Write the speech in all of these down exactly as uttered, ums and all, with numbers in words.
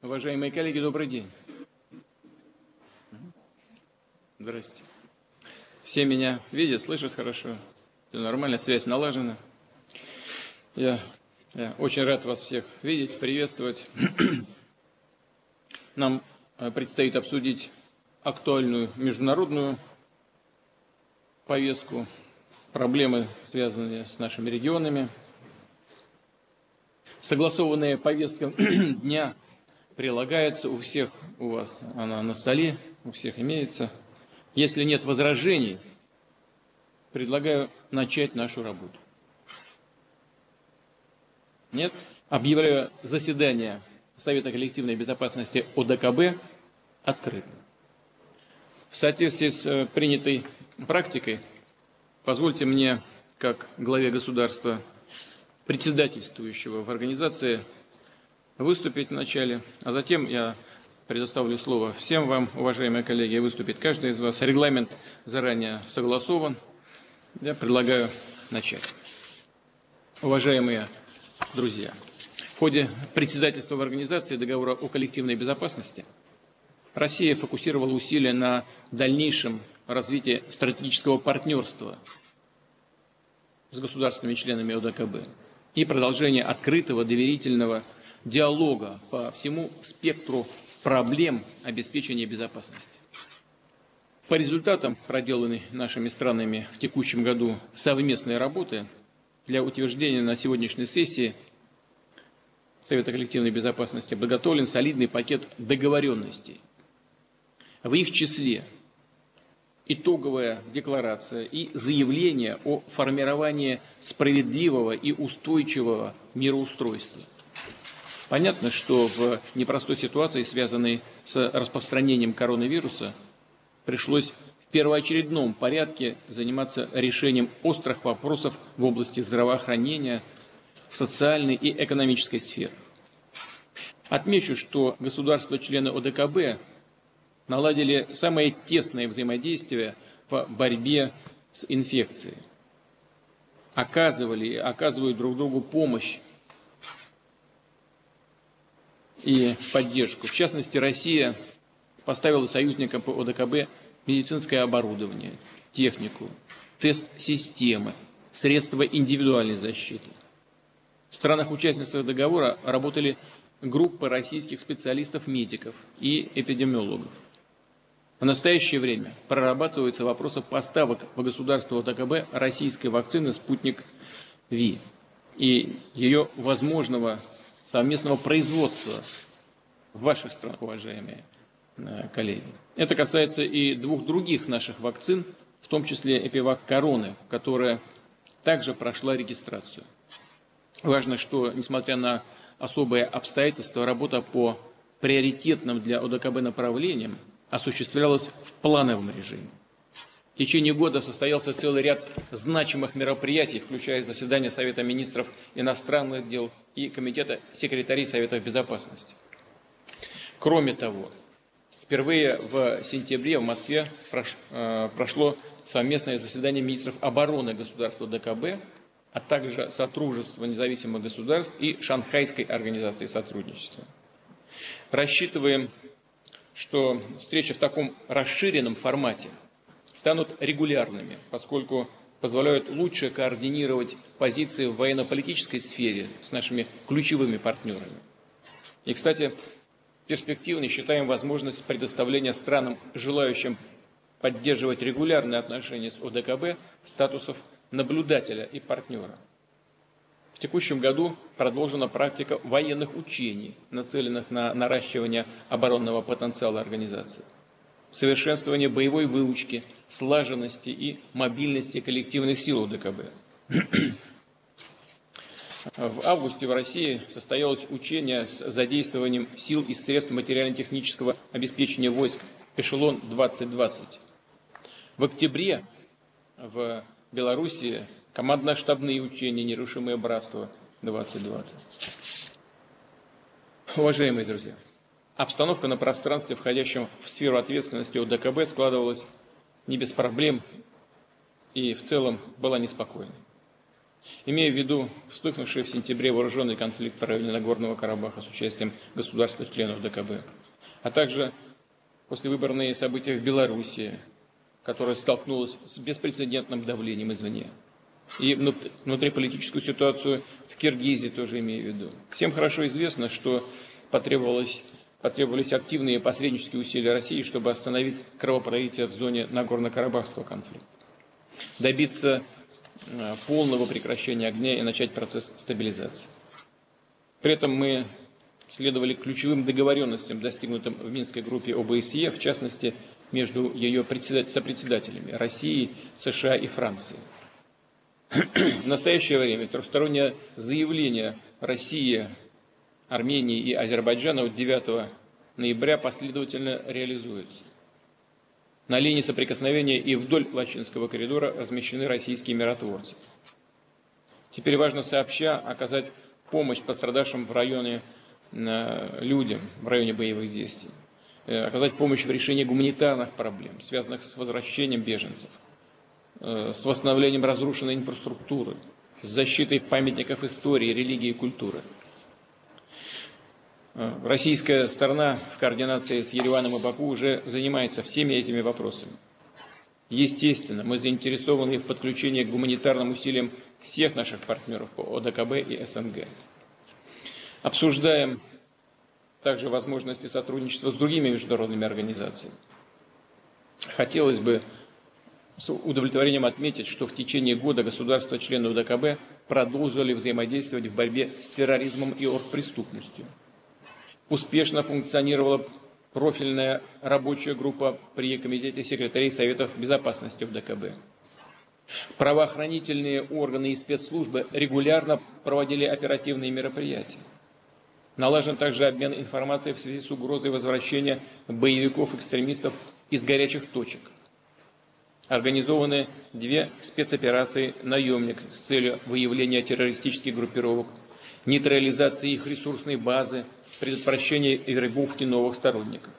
Уважаемые коллеги, добрый день. Здрасте. Все меня видят, слышат хорошо. Все нормально, связь налажена. Я, я очень рад вас всех видеть, приветствовать. Нам предстоит обсудить актуальную международную повестку, проблемы, связанные с нашими регионами. Согласованная повестка дня прилагается у всех, у вас она на столе, у всех имеется. Если нет возражений, предлагаю начать нашу работу. Нет? Объявляю заседание Совета коллективной безопасности О Д К Б открытым. В соответствии с принятой практикой, позвольте мне, как главе государства, председательствующего в организации, выступить вначале, а затем я предоставлю слово всем вам, уважаемые коллеги, выступит каждый из вас. Регламент заранее согласован. Я предлагаю начать. Уважаемые друзья, в ходе председательства в организации договора о коллективной безопасности Россия фокусировала усилия на дальнейшем развитии стратегического партнерства с государствами-членами О Д К Б и продолжение открытого, доверительного диалога по всему спектру проблем обеспечения безопасности. По результатам проделанной нашими странами в текущем году совместной работы для утверждения на сегодняшней сессии Совета коллективной безопасности подготовлен солидный пакет договоренностей. В их числе итоговая декларация и заявление о формировании справедливого и устойчивого мироустройства. Понятно, что в непростой ситуации, связанной с распространением коронавируса, пришлось в первоочередном порядке заниматься решением острых вопросов в области здравоохранения, в социальной и экономической сферах. Отмечу, что государства-члены О Д К Б наладили самое тесное взаимодействие в борьбе с инфекцией. Оказывали и оказывают друг другу помощь и поддержку. В частности, Россия поставила союзникам по О Д К Б медицинское оборудование, технику, тест-системы, средства индивидуальной защиты. В странах-участницах договора работали группы российских специалистов-медиков и эпидемиологов. В настоящее время прорабатываются вопросы поставок по государству О Д К Б российской вакцины «Спутник Ви» и ее возможного совместного производства в ваших странах, уважаемые коллеги. Это касается и двух других наших вакцин, в том числе Эпивак Короны, которая также прошла регистрацию. Важно, что, несмотря на особые обстоятельства, работа по приоритетным для О Д К Б направлениям осуществлялась в плановом режиме. В течение года состоялся целый ряд значимых мероприятий, включая заседания Совета министров иностранных дел и Комитета секретарей Советов безопасности. Кроме того, впервые в сентябре в Москве прошло совместное заседание министров обороны государства О Д К Б, а также Содружества независимых государств и Шанхайской организации сотрудничества. Рассчитываем, что встречи в таком расширенном формате станут регулярными, поскольку позволяют лучше координировать позиции в военно-политической сфере с нашими ключевыми партнерами. И, кстати, перспективной считаем возможность предоставления странам, желающим поддерживать регулярные отношения с О Д К Б, статусов наблюдателя и партнера. В текущем году продолжена практика военных учений, нацеленных на наращивание оборонного потенциала организации, совершенствование боевой выучки, слаженности и мобильности коллективных сил О Д К Б. В августе в России состоялось учение с задействованием сил и средств материально-технического обеспечения войск «Эшелон двадцать двадцать». В октябре в Белоруссии командно-штабные учения «Нерушимое братство двадцать двадцать». Уважаемые друзья, обстановка на пространстве, входящем в сферу ответственности О Д К Б, складывалась не без проблем и в целом была неспокойной. Имея в виду вспыхнувший в сентябре вооруженный конфликт в районе Нагорного Карабаха с участием государств-членов ДКБ, а также послевыборные события в Белоруссии, которая столкнулась с беспрецедентным давлением извне, и внутриполитическую ситуацию в Киргизии тоже имею в виду. Всем хорошо известно, что потребовалось, потребовались активные посреднические усилия России, чтобы остановить кровопролитие в зоне Нагорно-Карабахского конфликта, добиться полного прекращения огня и начать процесс стабилизации. При этом мы следовали ключевым договоренностям, достигнутым в Минской группе ОБСЕ, в частности, между ее сопредседателями России, США и Франции. В настоящее время трехстороннее заявление России, Армении и Азербайджана от девятого ноября последовательно реализуется. На линии соприкосновения и вдоль Лачинского коридора размещены российские миротворцы. Теперь важно сообща оказать помощь пострадавшим в районе людям, в районе боевых действий, оказать помощь в решении гуманитарных проблем, связанных с возвращением беженцев, с восстановлением разрушенной инфраструктуры, с защитой памятников истории, религии и культуры. Российская сторона в координации с Ереваном и Баку уже занимается всеми этими вопросами. Естественно, мы заинтересованы в подключении к гуманитарным усилиям всех наших партнеров по ОДКБ и СНГ. Обсуждаем также возможности сотрудничества с другими международными организациями. Хотелось бы с удовлетворением отметить, что в течение года государства-члены ОДКБ продолжили взаимодействовать в борьбе с терроризмом и оргпреступностью. Успешно функционировала профильная рабочая группа при Комитете секретарей Советов Безопасности ОДКБ. Правоохранительные органы и спецслужбы регулярно проводили оперативные мероприятия. Налажен также обмен информацией в связи с угрозой возвращения боевиков-экстремистов из горячих точек. Организованы две спецоперации «Наемник» с целью выявления террористических группировок, нейтрализации их ресурсной базы, предотвращения вербовки новых сторонников,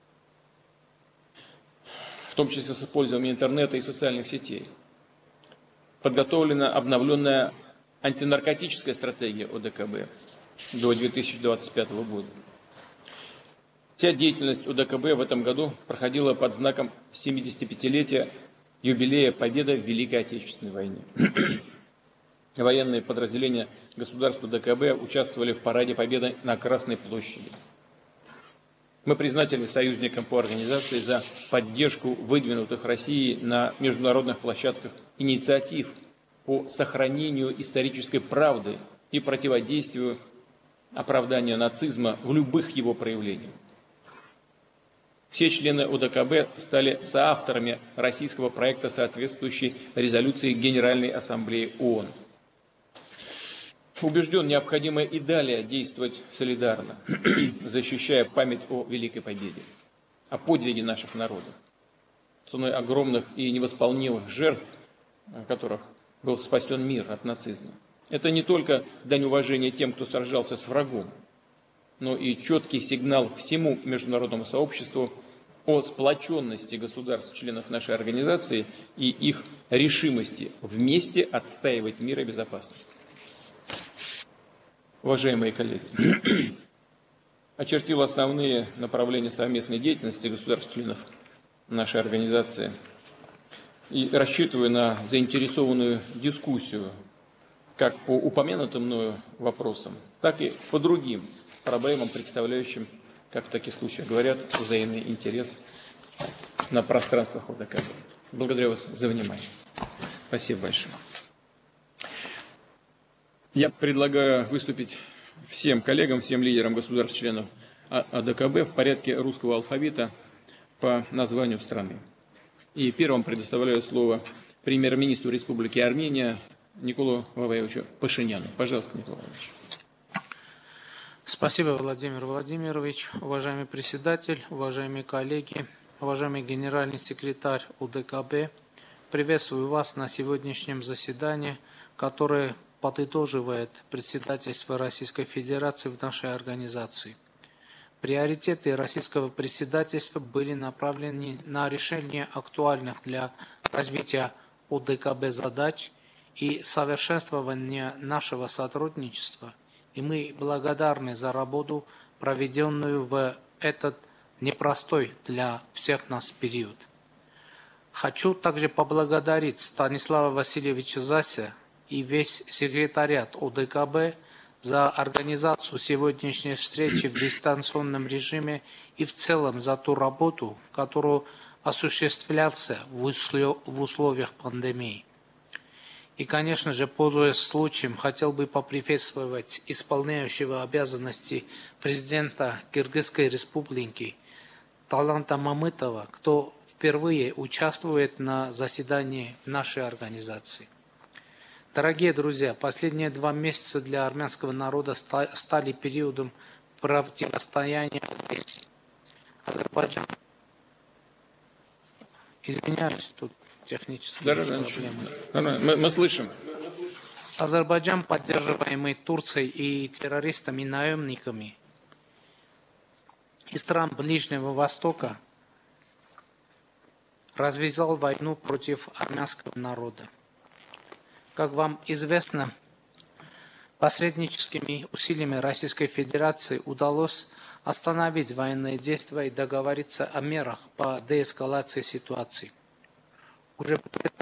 в том числе с использованием интернета и социальных сетей. Подготовлена обновленная антинаркотическая стратегия ОДКБ до две тысячи двадцать пятого года. Вся деятельность ОДКБ в этом году проходила под знаком семидесятипятилетия юбилея победы в Великой Отечественной войне. Военные подразделения государства ОДКБ участвовали в параде Победы на Красной площади. Мы признательны союзникам по организации за поддержку выдвинутых Россией на международных площадках инициатив по сохранению исторической правды и противодействию оправданию нацизма в любых его проявлениях. Все члены ОДКБ стали соавторами российского проекта соответствующей резолюции Генеральной Ассамблеи ООН. Убежден, необходимо и далее действовать солидарно, защищая память о Великой Победе, о подвиге наших народов, ценой огромных и невосполнимых жертв, которых был спасен мир от нацизма. Это не только дань уважения тем, кто сражался с врагом, но и четкий сигнал всему международному сообществу о сплоченности государств-членов нашей организации и их решимости вместе отстаивать мир и безопасность. Уважаемые коллеги, очертил основные направления совместной деятельности государств-членов нашей организации и рассчитываю на заинтересованную дискуссию как по упомянутым мною вопросам, так и по другим проблемам, представляющим, как в таких случаях говорят, взаимный интерес на пространствах ОДКБ. Благодарю вас за внимание. Спасибо большое. Я предлагаю выступить всем коллегам, всем лидерам государств-членов ОДКБ в порядке русского алфавита по названию страны. И первым предоставляю слово премьер-министру Республики Армения Николу Ваваевичу Пашиняну. Пожалуйста, Николай Ваваевич. Спасибо, Владимир Владимирович. Уважаемый председатель, уважаемые коллеги, уважаемый генеральный секретарь ОДКБ, приветствую вас на сегодняшнем заседании, которое подытоживает председательство Российской Федерации в нашей организации. Приоритеты российского председательства были направлены на решение актуальных для развития ОДКБ задач и совершенствования нашего сотрудничества, и мы благодарны за работу, проведенную в этот непростой для всех нас период. Хочу также поблагодарить Станислава Васильевича Зася и весь секретариат ОДКБ за организацию сегодняшней встречи в дистанционном режиме и в целом за ту работу, которую осуществлялся в условиях пандемии. И, конечно же, пользуясь случаем, хотел бы поприветствовать исполняющего обязанности президента Кыргызской республики Таланта Мамытова, кто впервые участвует на заседании нашей организации. Дорогие друзья, последние два месяца для армянского народа стали периодом противостояния агрессии. Азербайджан. Извиняюсь, тут технические да, проблемы. Да, да. Мы, мы слышим. Азербайджан, поддерживаемый Турцией и террористами-наемниками из стран Ближнего Востока, развязал войну против армянского народа. Как вам известно, посредническими усилиями Российской Федерации удалось остановить военные действия и договориться о мерах по деэскалации ситуации. Уже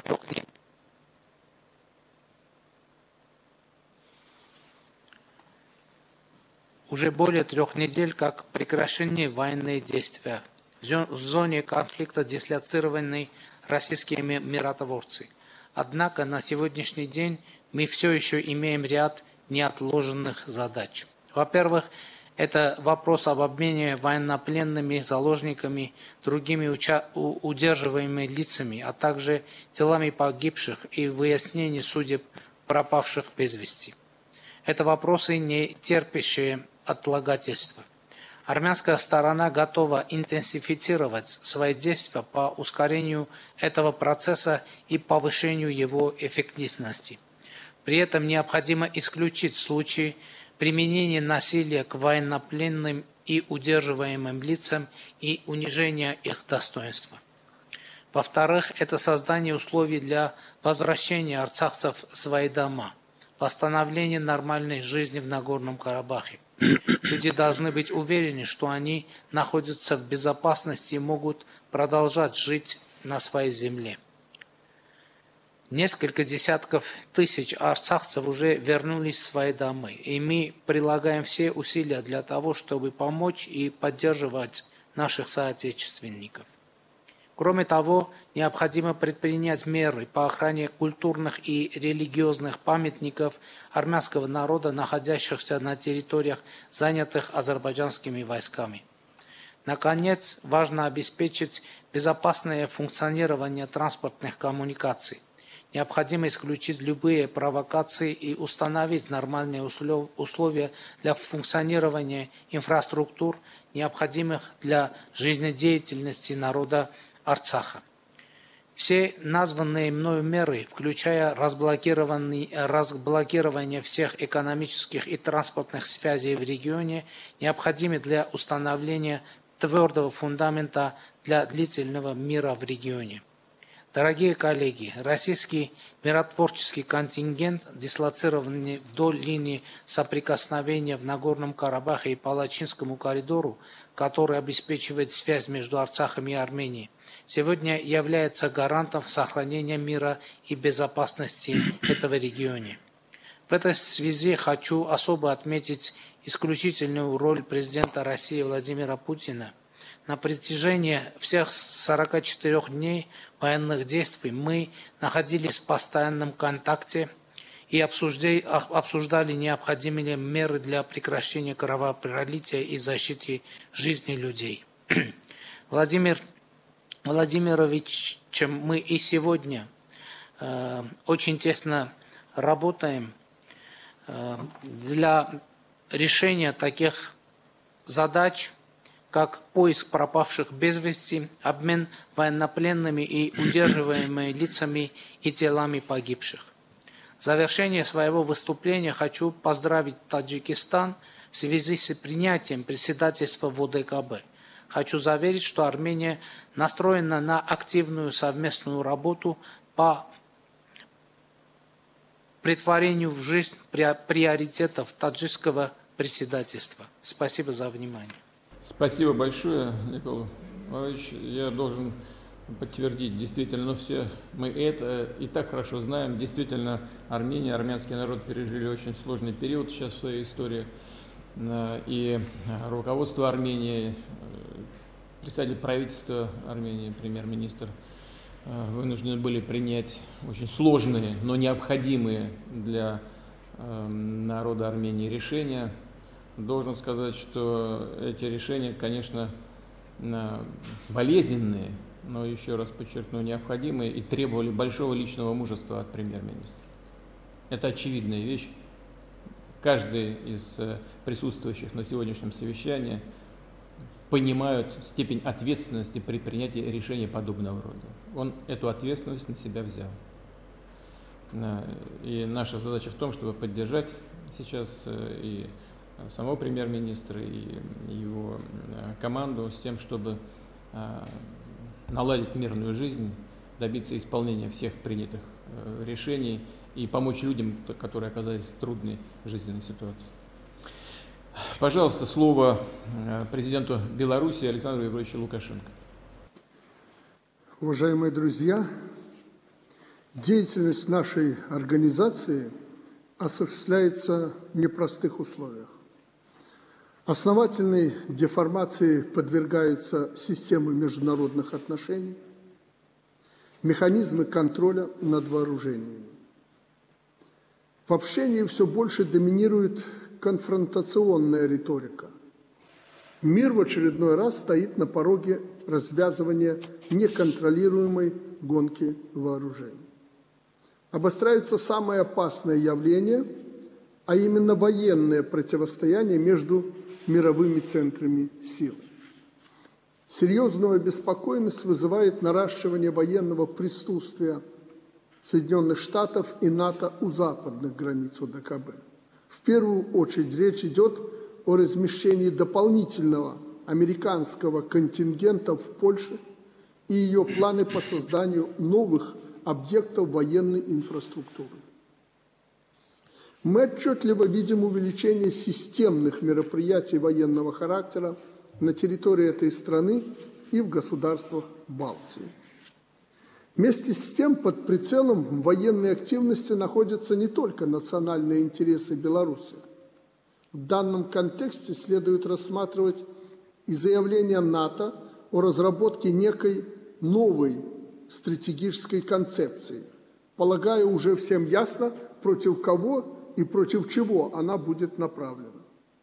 Уже более трех недель как прекращение военные действия в зоне конфликта дислоцированы российские миротворцы. Однако на сегодняшний день мы все еще имеем ряд неотложенных задач. Во-первых, это вопрос об обмене военнопленными, заложниками, другими удерживаемыми лицами, а также телами погибших и выяснение судеб пропавших без вести. Это вопросы, не терпящие отлагательства. Армянская сторона готова интенсифицировать свои действия по ускорению этого процесса и повышению его эффективности. При этом необходимо исключить случаи применения насилия к военнопленным и удерживаемым лицам и унижения их достоинства. Во-вторых, это создание условий для возвращения арцахцев в свои дома, восстановление нормальной жизни в Нагорном Карабахе. Люди должны быть уверены, что они находятся в безопасности и могут продолжать жить на своей земле. Несколько десятков тысяч арцахцев уже вернулись в свои дома, и мы прилагаем все усилия для того, чтобы помочь и поддерживать наших соотечественников. Кроме того, необходимо предпринять меры по охране культурных и религиозных памятников армянского народа, находящихся на территориях, занятых азербайджанскими войсками. Наконец, важно обеспечить безопасное функционирование транспортных коммуникаций. Необходимо исключить любые провокации и установить нормальные условия для функционирования инфраструктур, необходимых для жизнедеятельности народа Арцаха. Все названные мною меры, включая разблокирование всех экономических и транспортных связей в регионе, необходимы для установления твердого фундамента для длительного мира в регионе. Дорогие коллеги, российский миротворческий контингент, дислоцированный вдоль линии соприкосновения в Нагорном Карабахе и Палачинскому коридору, который обеспечивает связь между Арцахом и Арменией, сегодня является гарантом сохранения мира и безопасности этого региона. В этой связи хочу особо отметить исключительную роль президента России Владимира Путина. На протяжении всех сорока четырёх дней военных действий мы находились в постоянном контакте и обсуждали необходимые меры для прекращения кровопролития и защиты жизни людей. Владимир Владимирович, чем мы и сегодня э, очень тесно работаем э, для решения таких задач, как поиск пропавших без вести, обмен военнопленными и удерживаемыми лицами и телами погибших. В завершение своего выступления хочу поздравить Таджикистан в связи с принятием председательства в ОДКБ. Хочу заверить, что Армения настроена на активную совместную работу по претворению в жизнь приоритетов таджикского председательства. Спасибо за внимание. Спасибо большое, Николай Иванович. Я должен подтвердить, действительно, но все мы это и так хорошо знаем. Действительно, Армения, армянский народ пережили очень сложный период сейчас в своей истории. И руководство Армении, председатель правительства Армении, премьер-министр, вынуждены были принять очень сложные, но необходимые для народа Армении решения. Должен сказать, что эти решения, конечно, болезненные, но еще раз подчеркну, необходимые и требовали большого личного мужества от премьер-министра. Это очевидная вещь. Каждый из присутствующих на сегодняшнем совещании понимают степень ответственности при принятии решения подобного рода. Он эту ответственность на себя взял. И наша задача в том, чтобы поддержать сейчас и самого премьер-министра, и его команду с тем, чтобы наладить мирную жизнь, добиться исполнения всех принятых решений и помочь людям, которые оказались в трудной жизненной ситуации. Пожалуйста, слово президенту Беларуси Александру Григорьевичу Лукашенко. Уважаемые друзья, деятельность нашей организации осуществляется в непростых условиях. Основательной деформации подвергаются системы международных отношений, механизмы контроля над вооружениями. В общении все больше доминирует конфронтационная риторика. Мир в очередной раз стоит на пороге развязывания неконтролируемой гонки вооружений. Обостряются самые опасные явления, а именно военное противостояние между мировыми центрами силы. Серьезную обеспокоенность вызывает наращивание военного присутствия Соединенных Штатов и НАТО у западных границ ОДКБ. В первую очередь речь идет о размещении дополнительного американского контингента в Польше и ее планы по созданию новых объектов военной инфраструктуры. Мы отчетливо видим увеличение системных мероприятий военного характера на территории этой страны и в государствах Балтии. Вместе с тем под прицелом военной активности находятся не только национальные интересы Беларуси. В данном контексте следует рассматривать и заявление НАТО о разработке некой новой стратегической концепции. Полагаю, уже всем ясно, против кого и против чего она будет направлена.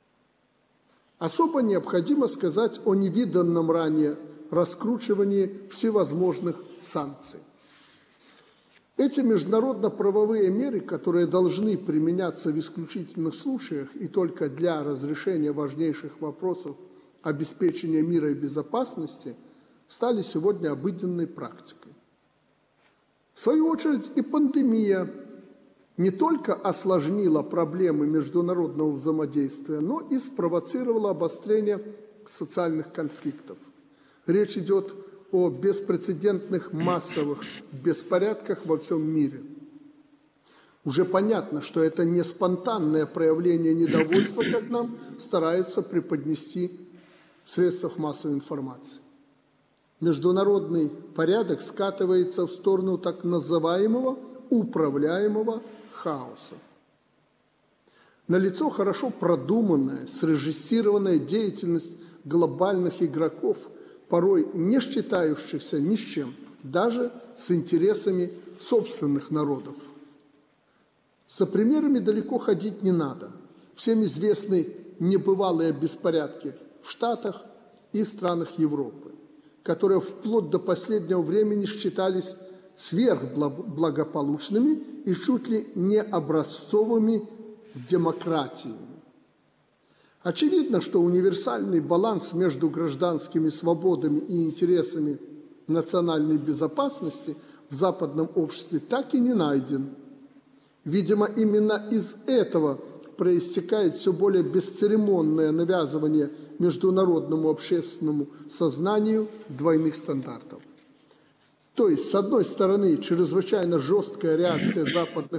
Особо необходимо сказать о невиданном ранее раскручивании всевозможных санкций. Эти международно-правовые меры, которые должны применяться в исключительных случаях и только для разрешения важнейших вопросов обеспечения мира и безопасности, стали сегодня обыденной практикой. В свою очередь и пандемия не только осложнила проблемы международного взаимодействия, но и спровоцировала обострение социальных конфликтов. Речь идет о беспрецедентных массовых беспорядках во всем мире. Уже понятно, что это не спонтанное проявление недовольства, как нам стараются преподнести в средствах массовой информации. Международный порядок скатывается в сторону так называемого управляемого хаоса. Налицо хорошо продуманная, срежиссированная деятельность глобальных игроков, порой не считающихся ни с чем, даже с интересами собственных народов. За примерами далеко ходить не надо. Всем известны небывалые беспорядки в Штатах и странах Европы, которые вплоть до последнего времени считались сверхблагополучными и чуть ли не образцовыми демократиями. Очевидно, что универсальный баланс между гражданскими свободами и интересами национальной безопасности в западном обществе так и не найден. Видимо, именно из этого проистекает все более бесцеремонное навязывание международному общественному сознанию двойных стандартов. То есть, с одной стороны, чрезвычайно жесткая реакция западных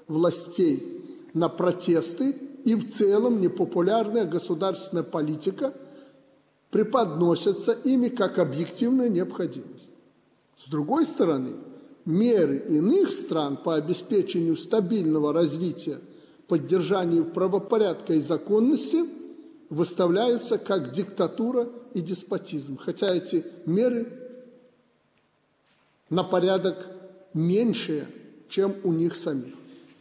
властей на протесты, и в целом непопулярная государственная политика преподносится ими как объективная необходимость. С другой стороны, меры иных стран по обеспечению стабильного развития, поддержанию правопорядка и законности выставляются как диктатура и деспотизм, хотя эти меры на порядок меньшие, чем у них самих.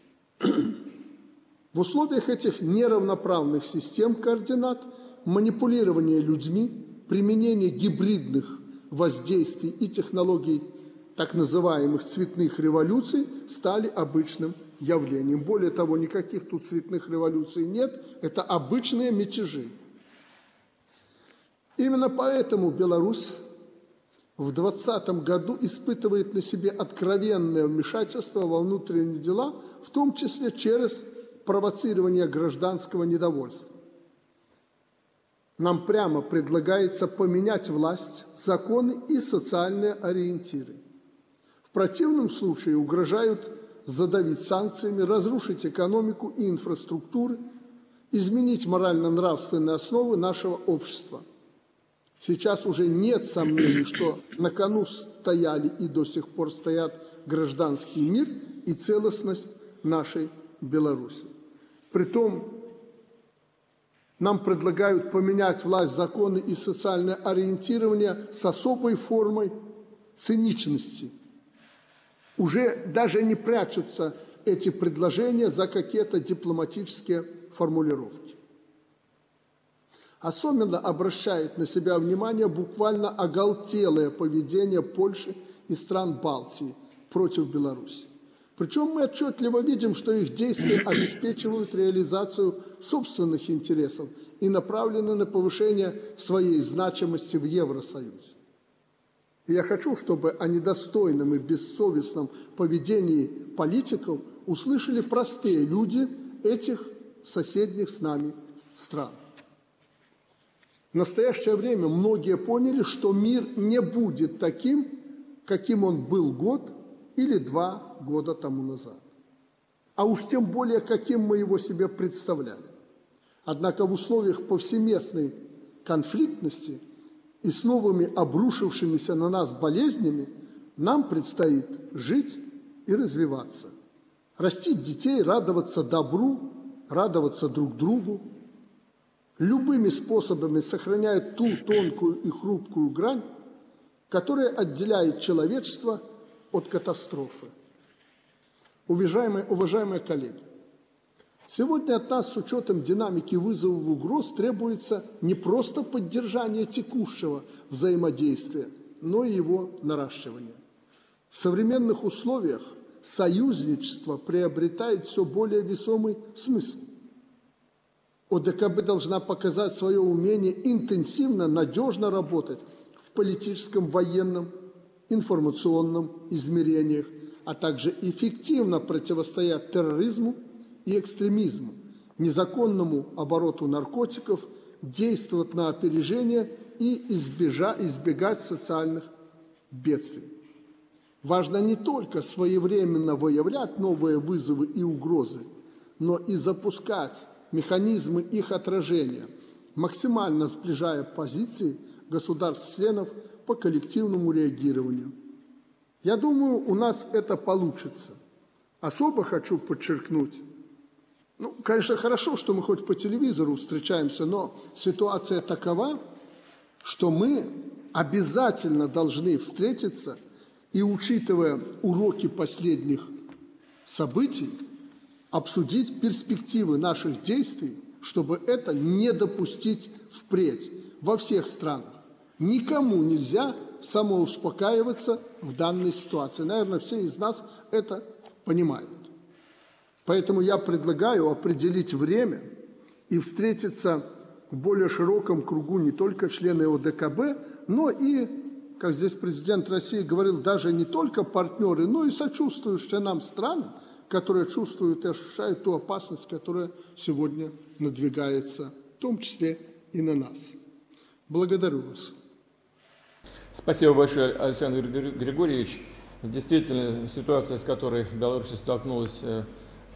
В условиях этих неравноправных систем координат манипулирование людьми, применение гибридных воздействий и технологий так называемых цветных революций стали обычным явлением. Более того, никаких тут цветных революций нет, это обычные мятежи. Именно поэтому Беларусь в двадцатом году испытывает на себе откровенное вмешательство во внутренние дела, в том числе через провоцирование гражданского недовольства. Нам прямо предлагается поменять власть, законы и социальные ориентиры. В противном случае угрожают задавить санкциями, разрушить экономику и инфраструктуру, изменить морально-нравственные основы нашего общества. Сейчас уже нет сомнений, что на кону стояли и до сих пор стоят гражданский мир и целостность нашей Беларуси. Притом нам предлагают поменять власть, законы и социальное ориентирование с особой формой циничности. Уже даже не прячутся эти предложения за какие-то дипломатические формулировки. Особенно обращает на себя внимание буквально оголтелое поведение Польши и стран Балтии против Беларуси. Причем мы отчетливо видим, что их действия обеспечивают реализацию собственных интересов и направлены на повышение своей значимости в Евросоюзе. И я хочу, чтобы о недостойном и бессовестном поведении политиков услышали простые люди этих соседних с нами стран. В настоящее время многие поняли, что мир не будет таким, каким он был год или два года тому назад. А уж тем более, каким мы его себе представляли. Однако в условиях повсеместной конфликтности и с новыми обрушившимися на нас болезнями нам предстоит жить и развиваться. Растить детей, радоваться добру, радоваться друг другу, любыми способами сохраняя ту тонкую и хрупкую грань, которая отделяет человечество от катастрофы. Уважаемые, уважаемые коллеги, сегодня от нас с учетом динамики вызовов и угроз требуется не просто поддержание текущего взаимодействия, но и его наращивание. В современных условиях союзничество приобретает все более весомый смысл. ОДКБ должна показать свое умение интенсивно, надежно работать в политическом, военном, информационном измерениях, а также эффективно противостоять терроризму и экстремизму, незаконному обороту наркотиков, действовать на опережение и избежа, избегать социальных бедствий. Важно не только своевременно выявлять новые вызовы и угрозы, но и запускать механизмы их отражения, максимально сближая позиции государств-членов по коллективному реагированию. Я думаю, у нас это получится. Особо хочу подчеркнуть, ну, конечно, хорошо, что мы хоть по телевизору встречаемся, но ситуация такова, что мы обязательно должны встретиться и, учитывая уроки последних событий, обсудить перспективы наших действий, чтобы это не допустить впредь во всех странах. Никому нельзя самоуспокаиваться в данной ситуации. Наверное, все из нас это понимают. Поэтому я предлагаю определить время и встретиться в более широком кругу не только члены ОДКБ, но и, как здесь президент России говорил, даже не только партнеры, но и сочувствующие нам страны, которые чувствуют и ощущают ту опасность, которая сегодня надвигается, в том числе и на нас. Благодарю вас. Спасибо большое, Александр Григорьевич. Действительно, ситуация, с которой Беларусь столкнулась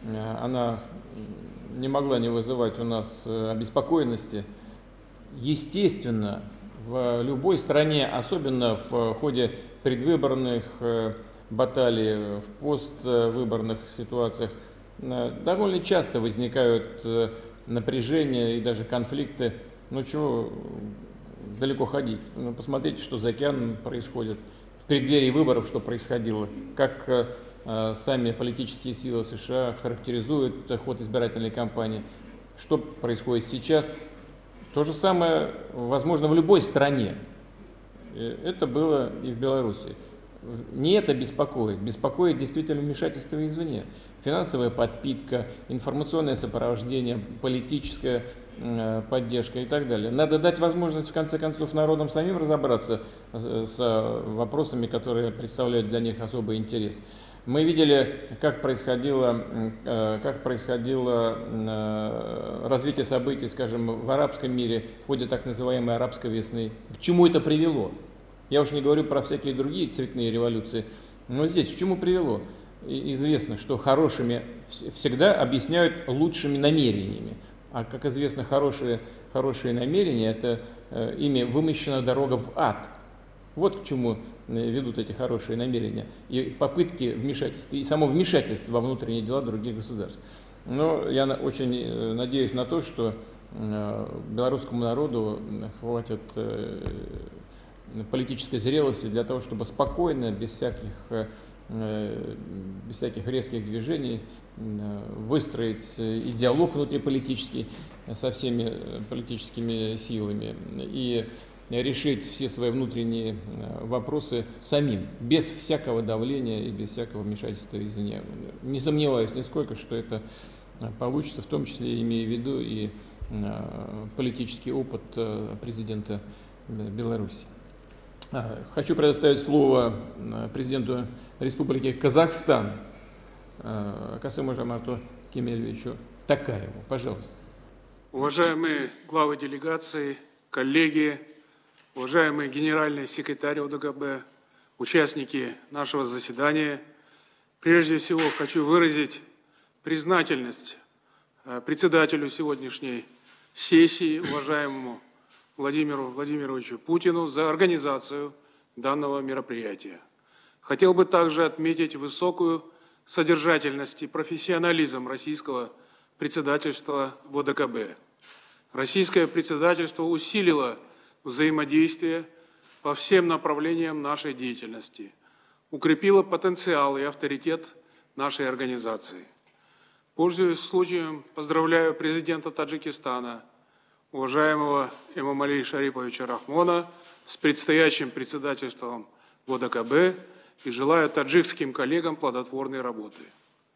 она не могла не вызывать у нас обеспокоенности. Естественно, в любой стране, особенно в ходе предвыборных баталий, в поствыборных ситуациях, довольно часто возникают напряжения и даже конфликты. Ну чего далеко ходить? Ну, посмотрите, что за океаном происходит. В преддверии выборов что происходило, как э, сами политические силы США характеризуют ход избирательной кампании, что происходит сейчас. То же самое, возможно, в любой стране. Это было и в Беларуси. Не это беспокоит. Беспокоит действительно вмешательство извне. Финансовая подпитка, информационное сопровождение, политическая э, поддержка и так далее. Надо дать возможность, в конце концов, народам самим разобраться с вопросами, которые представляют для них особый интерес. Мы видели, как происходило, как происходило развитие событий, скажем, в арабском мире в ходе так называемой арабской весны. К чему это привело? Я уж не говорю про всякие другие цветные революции, но здесь к чему привело? Известно, что хорошими всегда объясняют лучшими намерениями. А как известно, хорошие, хорошие намерения – это ими вымощена дорога в ад. Вот к чему ведут эти хорошие намерения и попытки вмешательства, и само вмешательство во внутренние дела других государств. Но я очень надеюсь на то, что белорусскому народу хватит политической зрелости для того, чтобы спокойно, без всяких, без всяких резких движений выстроить и диалог внутриполитический со всеми политическими силами и решить все свои внутренние вопросы самим, без всякого давления и без всякого вмешательства извне. Не сомневаюсь нисколько, что это получится, в том числе имея в виду и политический опыт президента Беларуси. Хочу предоставить слово президенту Республики Казахстан Касым-Жомарту Кемелевичу Токаеву. Пожалуйста. Уважаемые главы делегации, коллеги, уважаемый генеральный секретарь ОДКБ, участники нашего заседания, прежде всего хочу выразить признательность председателю сегодняшней сессии, уважаемому Владимиру Владимировичу Путину, за организацию данного мероприятия. Хотел бы также отметить высокую содержательность и профессионализм российского председательства в ОДКБ. Российское председательство усилило взаимодействие по всем направлениям нашей деятельности, укрепило потенциал и авторитет нашей организации. Пользуясь случаем, поздравляю президента Таджикистана, уважаемого Эмомали Шариповича Рахмона, с предстоящим председательством в ОДКБ и желаю таджикским коллегам плодотворной работы.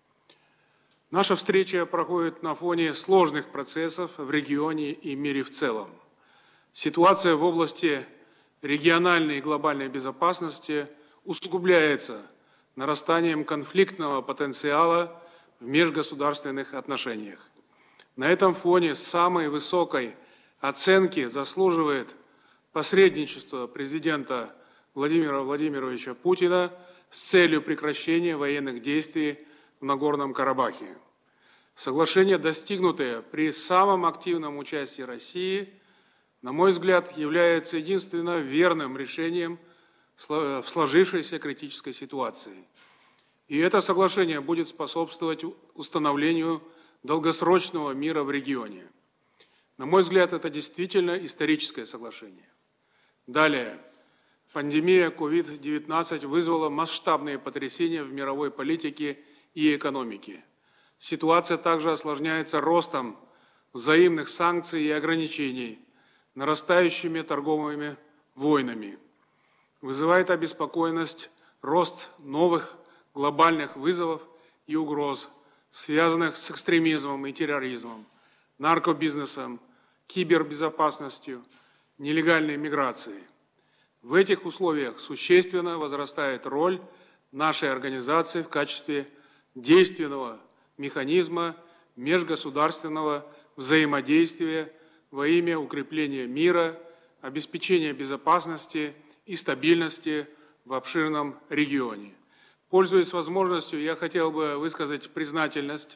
Наша встреча проходит на фоне сложных процессов в регионе и мире в целом. Ситуация в области региональной и глобальной безопасности усугубляется нарастанием конфликтного потенциала в межгосударственных отношениях. На этом фоне самой высокой оценки заслуживает посредничество президента Владимира Владимировича Путина с целью прекращения военных действий в Нагорном Карабахе. Соглашение, достигнутое при самом активном участии России, на мой взгляд, является единственно верным решением в сложившейся критической ситуации. И это соглашение будет способствовать установлению долгосрочного мира в регионе. На мой взгляд, это действительно историческое соглашение. Далее. Пандемия ковид девятнадцать вызвала масштабные потрясения в мировой политике и экономике. Ситуация также осложняется ростом взаимных санкций и ограничений, нарастающими торговыми войнами. Вызывает обеспокоенность рост новых глобальных вызовов и угроз, связанных с экстремизмом и терроризмом, наркобизнесом, кибербезопасностью, нелегальной миграцией. В этих условиях существенно возрастает роль нашей организации в качестве действенного механизма межгосударственного взаимодействия во имя укрепления мира, обеспечения безопасности и стабильности в обширном регионе. Пользуясь возможностью, я хотел бы высказать признательность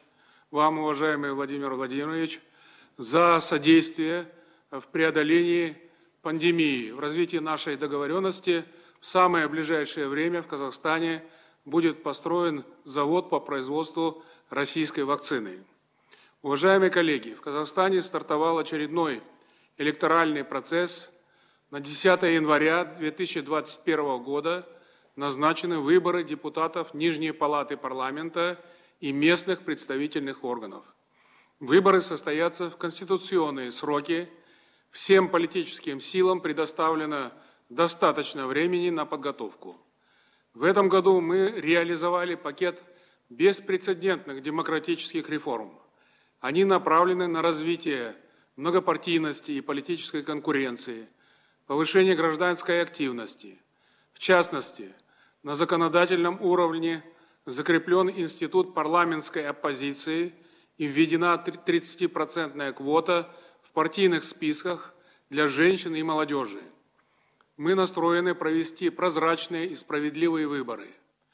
вам, уважаемый Владимир Владимирович, за содействие в преодолении пандемии. В развитии нашей договоренности в самое ближайшее время в Казахстане будет построен завод по производству российской вакцины. Уважаемые коллеги, в Казахстане стартовал очередной электоральный процесс. На десятое января две тысячи двадцать первого года назначены выборы депутатов Нижней палаты парламента и местных представительных органов. Выборы состоятся в конституционные сроки. Всем политическим силам предоставлено достаточно времени на подготовку. В этом году мы реализовали пакет беспрецедентных демократических реформ. Они направлены на развитие многопартийности и политической конкуренции, повышение гражданской активности. В частности, на законодательном уровне закреплен институт парламентской оппозиции и введена тридцатипроцентная квота в партийных списках для женщин и молодежи. Мы настроены провести прозрачные и справедливые выборы.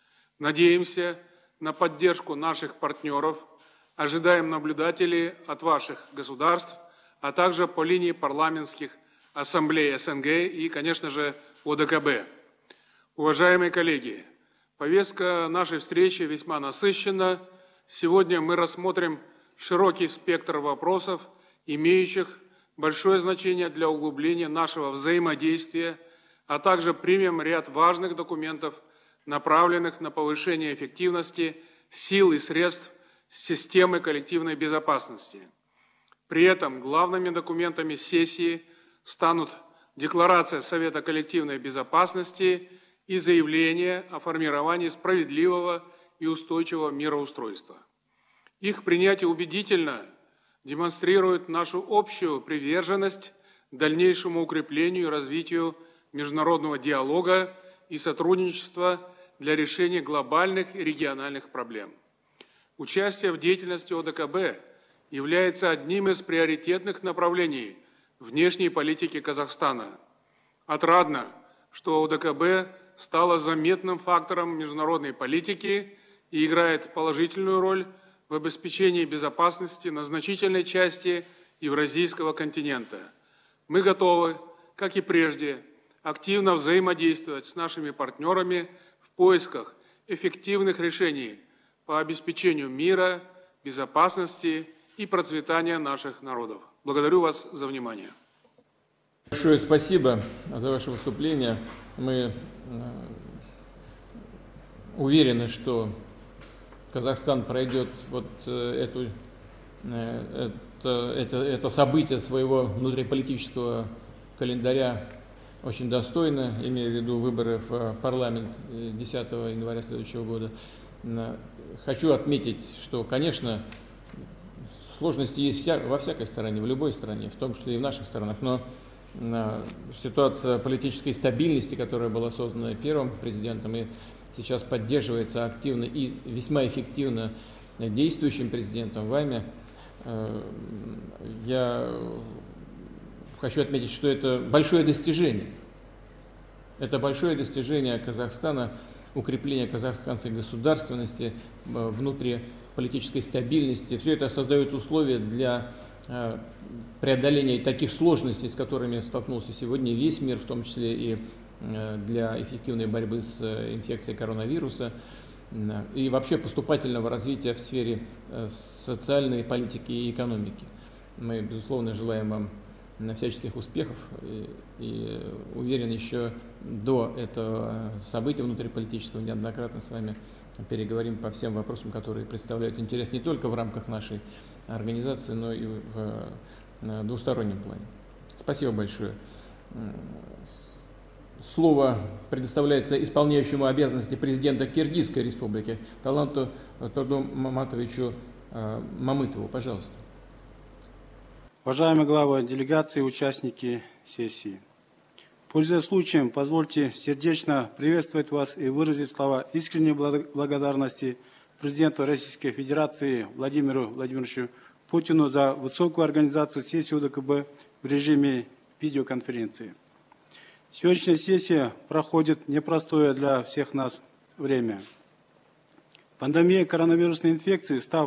Надеемся на поддержку наших партнеров, ожидаем наблюдателей от ваших государств, а также по линии парламентских ассамблей СНГ и, конечно же, ОДКБ. Уважаемые коллеги, повестка нашей встречи весьма насыщена. Сегодня мы рассмотрим широкий спектр вопросов, имеющих большое значение для углубления нашего взаимодействия, а также примем ряд важных документов, направленных на повышение эффективности сил и средств системы коллективной безопасности. При этом главными документами сессии станут Декларация Совета коллективной безопасности и заявление о формировании справедливого и устойчивого мироустройства. Их принятие убедительно демонстрирует нашу общую приверженность дальнейшему укреплению и развитию международного диалога и сотрудничества для решения глобальных и региональных проблем. Участие в деятельности ОДКБ является одним из приоритетных направлений внешней политики Казахстана. Отрадно, что ОДКБ стала заметным фактором международной политики и играет положительную роль в обеспечении безопасности на значительной части Евразийского континента. Мы готовы, как и прежде, активно взаимодействовать с нашими партнерами в поисках эффективных решений по обеспечению мира, безопасности и процветания наших народов. Благодарю вас за внимание. Большое спасибо за ваше выступление. Мы уверены, что Казахстан пройдет вот эту, это, это, это событие своего внутриполитического календаря очень достойно, имея в виду выборы в парламент десятого января следующего года. Хочу отметить, что, конечно, сложности есть вся, во всякой стране, в любой стране, в том числе и в наших странах, но ситуация политической стабильности, которая была создана первым президентом и сейчас поддерживается активно и весьма эффективно действующим президентом вами, я хочу отметить, что это большое достижение. Это большое достижение Казахстана, укрепление казахстанской государственности, внутриполитической стабильности. Все это создает условия для преодоления таких сложностей, с которыми столкнулся сегодня весь мир, в том числе и для эффективной борьбы с инфекцией коронавируса и вообще поступательного развития в сфере социальной политики и экономики. Мы, безусловно, желаем вам всяческих успехов и, и уверен, еще до этого события внутриполитического неоднократно с вами переговорим по всем вопросам, которые представляют интерес не только в рамках нашей организации, но и в двустороннем плане. Спасибо большое. Слово предоставляется исполняющему обязанности президента Киргизской республики Таланту Турду Маматовичу Мамытову. Пожалуйста. Уважаемые главы делегации и участники сессии, пользуясь случаем, позвольте сердечно приветствовать вас и выразить слова искренней благодарности президенту Российской Федерации Владимиру Владимировичу Путину за высокую организацию сессии ОДКБ в режиме видеоконференции. Сегодняшняя сессия проходит непростое для всех нас время. Пандемия коронавирусной инфекции, став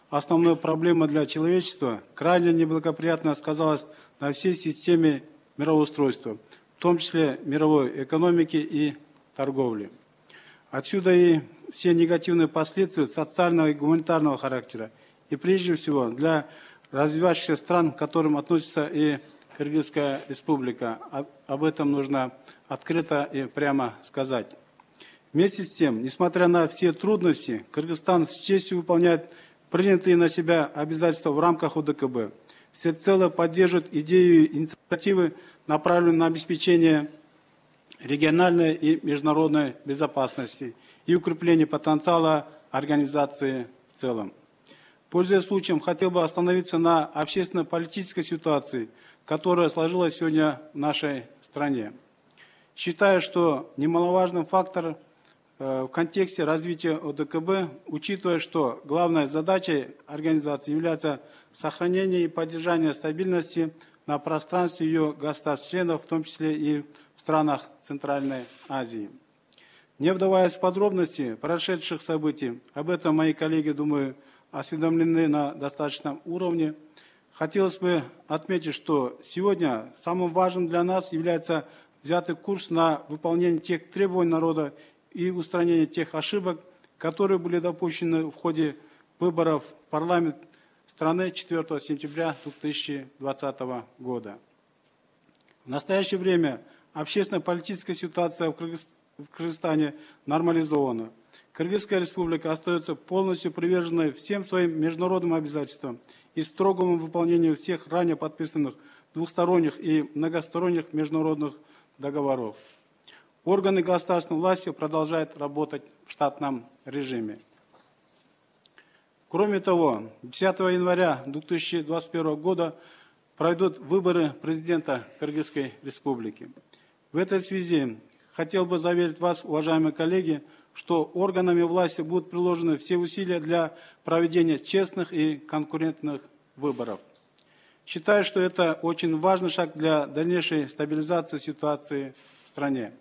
основной проблемой для человечества, крайне неблагоприятно сказалась на всей системе мироустройства, в том числе мировой экономики и торговли. Отсюда и все негативные последствия социального и гуманитарного характера, и прежде всего для развивающихся стран, к которым относится и Кыргызская республика. Об этом нужно открыто и прямо сказать. Вместе с тем, несмотря на все трудности, Кыргызстан с честью выполняет принятые на себя обязательства в рамках ОДКБ. Всецело поддерживает идею и инициативы, направленные на обеспечение региональной и международной безопасности и укрепление потенциала организации в целом. Пользуясь случаем, хотел бы остановиться на общественно-политической ситуации, которая сложилась сегодня в нашей стране. Считаю, что немаловажным фактором в контексте развития ОДКБ, учитывая, что главной задачей организации является сохранение и поддержание стабильности на пространстве ее государств-членов, в том числе и в странах Центральной Азии. Не вдаваясь в подробности прошедших событий, об этом мои коллеги, думаю, осведомлены на достаточном уровне, хотелось бы отметить, что сегодня самым важным для нас является взятый курс на выполнение тех требований народа и устранение тех ошибок, которые были допущены в ходе выборов в парламент страны четвёртого сентября две тысячи двадцатого года. В настоящее время общественно-политическая ситуация в Кыргызстане нормализована. Кыргызская республика остается полностью приверженной всем своим международным обязательствам и строгому выполнению всех ранее подписанных двухсторонних и многосторонних международных договоров. Органы государственной власти продолжают работать в штатном режиме. Кроме того, десятого января две тысячи двадцать первого года пройдут выборы президента Кыргызской республики. В этой связи хотел бы заверить вас, уважаемые коллеги, что органами власти будут приложены все усилия для проведения честных и конкурентных выборов. Считаю, что это очень важный шаг для дальнейшей стабилизации ситуации в стране.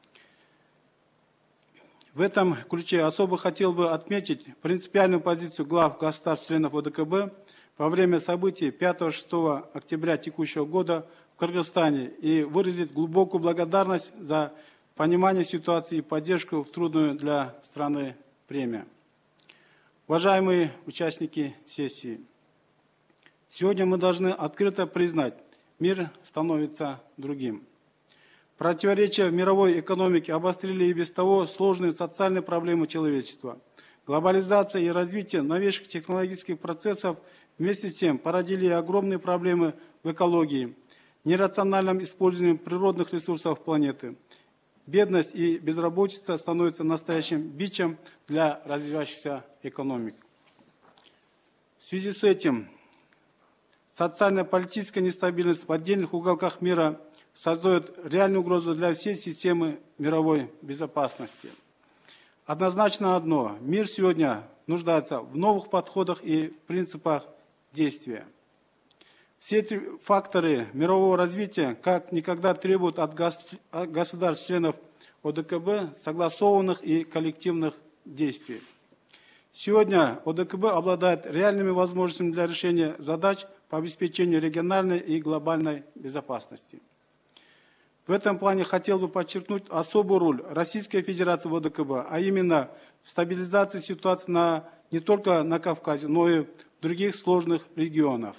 В этом ключе особо хотел бы отметить принципиальную позицию глав государств-членов ОДКБ во время событий пятого-шестого октября текущего года в Кыргызстане и выразить глубокую благодарность за понимание ситуации и поддержку в трудную для страны время. Уважаемые участники сессии, сегодня мы должны открыто признать, мир становится другим. Противоречия в мировой экономике обострили и без того сложные социальные проблемы человечества. Глобализация и развитие новейших технологических процессов вместе с тем породили огромные проблемы в экологии, нерациональном использовании природных ресурсов планеты. Бедность и безработица становятся настоящим бичем для развивающихся экономик. В связи с этим социально-политическая нестабильность в отдельных уголках мира создает реальную угрозу для всей системы мировой безопасности. Однозначно одно: мир сегодня нуждается в новых подходах и принципах действия. Все эти факторы мирового развития как никогда требуют от государств-членов ОДКБ согласованных и коллективных действий. Сегодня ОДКБ обладает реальными возможностями для решения задач по обеспечению региональной и глобальной безопасности. В этом плане хотел бы подчеркнуть особую роль Российской Федерации в ОДКБ, а именно в стабилизации ситуации на, не только на Кавказе, но и в других сложных регионах.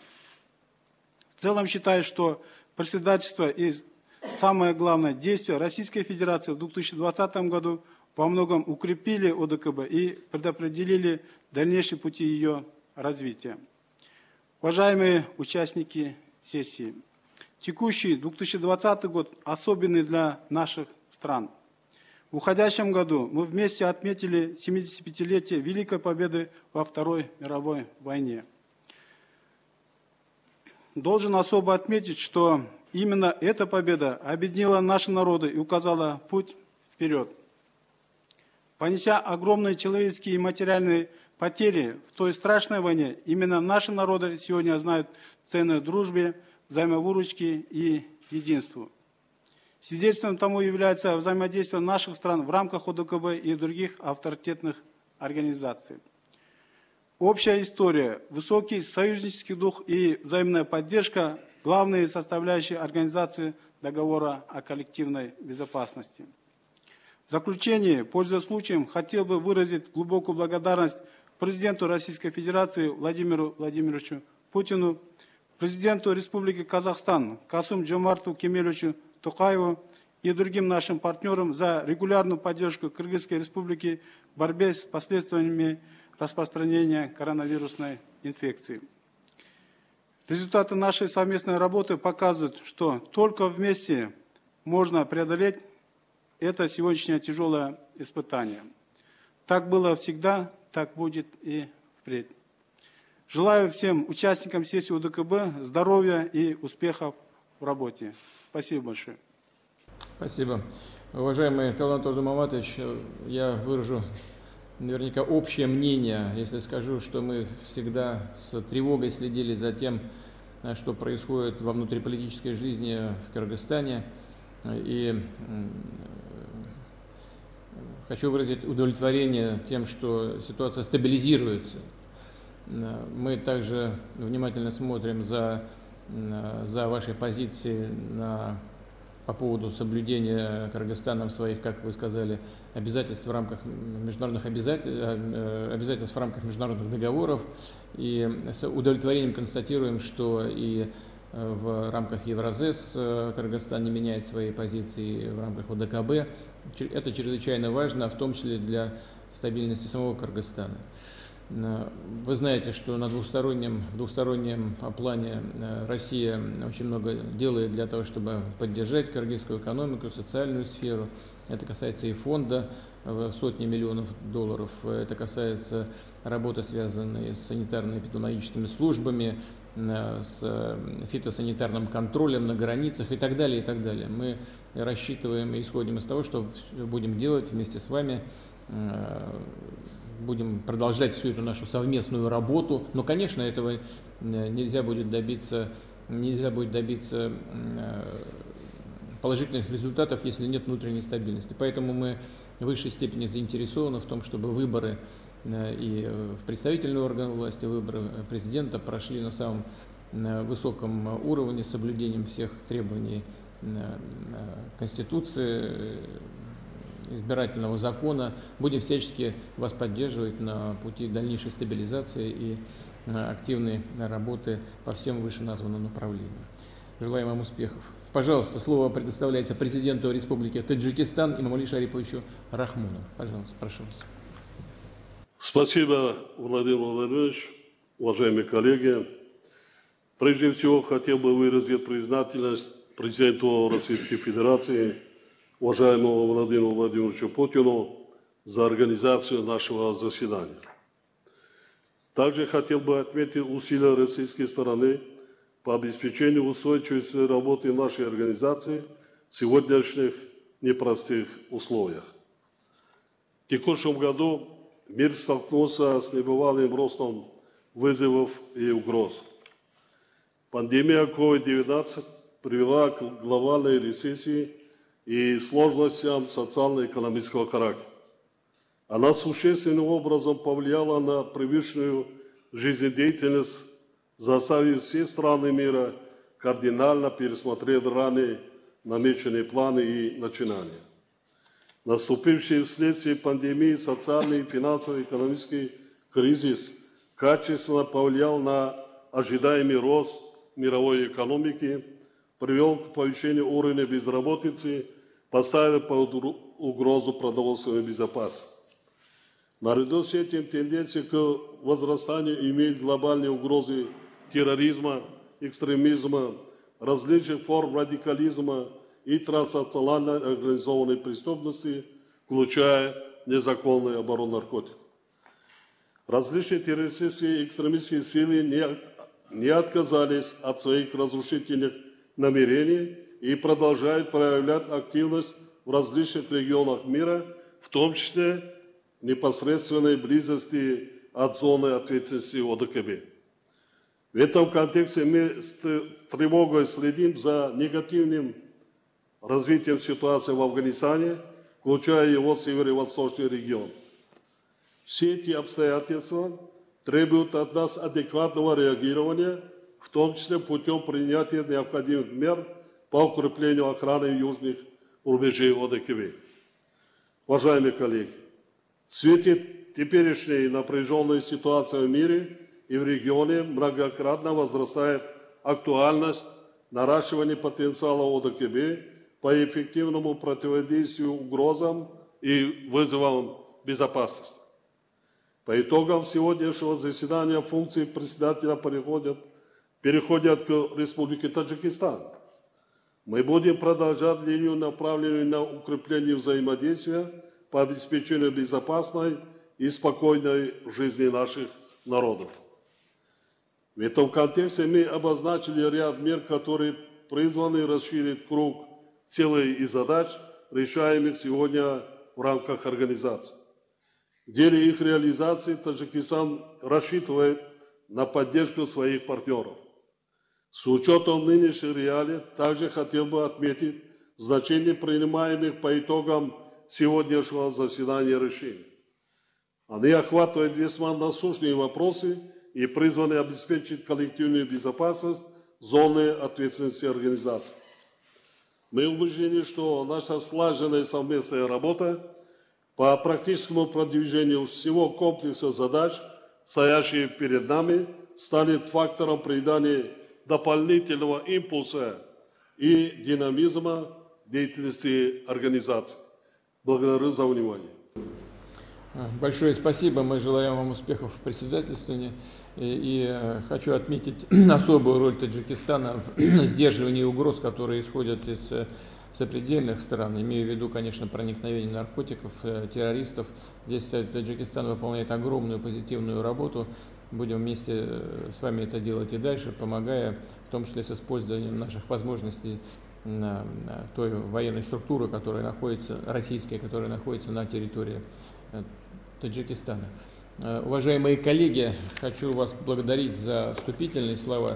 В целом считаю, что председательство и, самое главное, действия Российской Федерации в две тысячи двадцатом году во многом укрепили ОДКБ и предопределили дальнейшие пути ее развития. Уважаемые участники сессии, текущий две тысячи двадцатый год особенный для наших стран. В уходящем году мы вместе отметили семидесятипятилетие Великой Победы во Второй мировой войне. Должен особо отметить, что именно эта победа объединила наши народы и указала путь вперед. Понеся огромные человеческие и материальные потери в той страшной войне, именно наши народы сегодня знают цену дружбе, взаимовыручке и единству. Свидетельством тому является взаимодействие наших стран в рамках ОДКБ и других авторитетных организаций. Общая история, высокий союзнический дух и взаимная поддержка – главные составляющие организации договора о коллективной безопасности. В заключение, пользуясь случаем, хотел бы выразить глубокую благодарность президенту Российской Федерации Владимиру Владимировичу Путину, президенту Республики Казахстан Касым-Жомарту Кемелевичу Токаеву и другим нашим партнерам за регулярную поддержку Кыргызской Республики в борьбе с последствиями распространения коронавирусной инфекции. Результаты нашей совместной работы показывают, что только вместе можно преодолеть это сегодняшнее тяжелое испытание. Так было всегда, так будет и впредь. Желаю всем участникам сессии ОДКБ здоровья и успехов в работе. Спасибо большое. Спасибо. Уважаемый Талант Маматович, я выражу наверняка общее мнение, если скажу, что мы всегда с тревогой следили за тем, что происходит во внутриполитической жизни в Кыргызстане. И хочу выразить удовлетворение тем, что ситуация стабилизируется. Мы также внимательно смотрим за, за вашей позицией на, по поводу соблюдения Кыргызстаном своих, как вы сказали, обязательств в рамках международных обязательств, обязательств в рамках международных договоров. И с удовлетворением констатируем, что и в рамках Евразес Кыргызстан не меняет свои позиции в рамках ОДКБ. Это чрезвычайно важно, в том числе для стабильности самого Кыргызстана. Вы знаете, что на двухстороннем, в двухстороннем плане Россия очень много делает для того, чтобы поддержать кыргызскую экономику, социальную сферу. Это касается и фонда в сотни миллионов долларов, это касается работы, связанной с санитарно-эпидемиологическими службами, с фитосанитарным контролем на границах и так далее, и так далее. Мы рассчитываем и исходим из того, что будем делать вместе с вами, будем продолжать всю эту нашу совместную работу, но, конечно, этого нельзя будет добиться, нельзя будет добиться положительных результатов, если нет внутренней стабильности. Поэтому мы в высшей степени заинтересованы в том, чтобы выборы и в представительные органы власти, выборы президента прошли на самом высоком уровне с соблюдением всех требований Конституции, избирательного закона. Будем всячески вас поддерживать на пути дальнейшей стабилизации и активной работы по всем вышеназванным направлениям. Желаем вам успехов. Пожалуйста, слово предоставляется президенту Республики Таджикистан Имамали Шариповичу Рахмону. Пожалуйста, прошу вас. Спасибо, Владимир Владимирович, уважаемые коллеги. Прежде всего, хотел бы выразить признательность президенту Российской Федерации, уважаемому Владимиру Владимировичу Путину, за организацию нашего заседания. Также хотел бы отметить усилия российской стороны по обеспечению устойчивости работы нашей организации в сегодняшних непростых условиях. В текущем году мир столкнулся с небывалым ростом вызовов и угроз. Пандемия ковид девятнадцать привела к глобальной рецессии и сложностям социально-экономического характера. Она существенным образом повлияла на привычную жизнедеятельность, заставив все страны мира кардинально пересмотреть ранее намеченные планы и начинания. Наступивший вследствие пандемии социальный, финансовый, экономический кризис качественно повлиял на ожидаемый рост мировой экономики, привел к повышению уровня безработицы, поставил под угрозу продовольственную безопасность. Наряду с этим тенденция к возрастанию имеет глобальные угрозы терроризма, экстремизма, различных форм радикализма и транснациональной организованной преступности, включая незаконный оборот наркотиков. Различные террористические и экстремистские силы не, не отказались от своих разрушительных намерений и продолжают проявлять активность в различных регионах мира, в том числе в непосредственной близости от зоны ответственности ОДКБ. В этом контексте мы с тревогой следим за негативным развитием ситуации в Афганистане, включая его северо-восточный регион. Все эти обстоятельства требуют от нас адекватного реагирования, в том числе путем принятия необходимых мер по укреплению охраны южных рубежей ОДКБ. Уважаемые коллеги, в свете теперешней напряженной ситуации в мире и в регионе многократно возрастает актуальность наращивания потенциала ОДКБ по эффективному противодействию угрозам и вызовам безопасности. По итогам сегодняшнего заседания функции председателя переходят, переходят к Республике Таджикистан. Мы будем продолжать линию, направленную на укрепление взаимодействия по обеспечению безопасной и спокойной жизни наших народов. В этом контексте мы обозначили ряд мер, которые призваны расширить круг целей и задач, решаемых сегодня в рамках организации. В деле их реализации Таджикистан рассчитывает на поддержку своих партнеров. С учетом нынешних реалий также хотел бы отметить значение принимаемых по итогам сегодняшнего заседания решений. Они охватывают весьма насущные вопросы и призваны обеспечить коллективную безопасность зоны ответственности организации. Мы убеждены, что наша слаженная совместная работа по практическому продвижению всего комплекса задач, стоящих перед нами, станет фактором придания дополнительного импульса и динамизма деятельности организации. Благодарю за внимание. Большое спасибо. Мы желаем вам успехов в председательствовании. И, и хочу отметить особую роль Таджикистана в сдерживании угроз, которые исходят из сопредельных стран. Имею в виду, конечно, проникновение наркотиков, террористов. Здесь Таджикистан выполняет огромную позитивную работу. Будем вместе с вами это делать и дальше, помогая, в том числе с использованием наших возможностей на, на той военной структуры, которая находится, российской, которая находится на территории Таджикистана. Уважаемые коллеги, хочу вас благодарить за вступительные слова.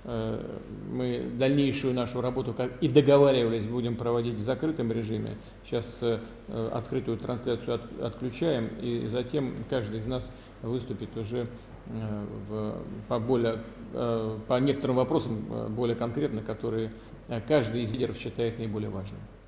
Мы дальнейшую нашу работу, как и договаривались, будем проводить в закрытом режиме. Сейчас открытую трансляцию отключаем, и затем каждый из нас выступит уже в, по, более, по некоторым вопросам более конкретно, которые каждый из лидеров считает наиболее важными.